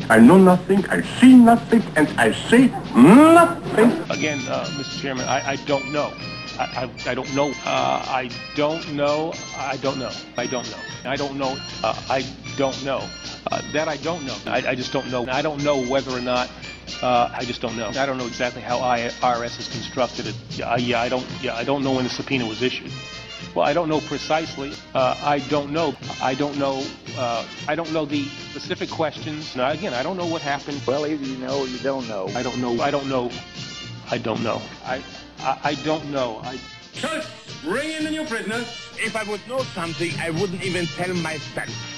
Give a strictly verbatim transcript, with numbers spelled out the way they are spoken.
I know nothing, I see nothing, and I say nothing. Again, uh, Mister Chairman, I, I don't know. I, I, I don't know. Uh, I don't know. I don't know. I don't know. I don't know. Uh, I don't know. Uh, that I don't know. I, I just don't know. I don't know whether or not. Uh, I just don't know. I don't know exactly how I R S is constructed. It, yeah, yeah, I don't. Yeah, I don't know when the subpoena was issued. Well, I don't know precisely. Uh, I don't know. I don't know. Uh, I don't know the specific questions. Now, again, I don't know what happened. Well, either you know or you don't know. I don't know. I don't know. I don't know. I. I, I don't know. I. Cut! Bring in the new prisoner. If I would know something, I wouldn't even tell myself.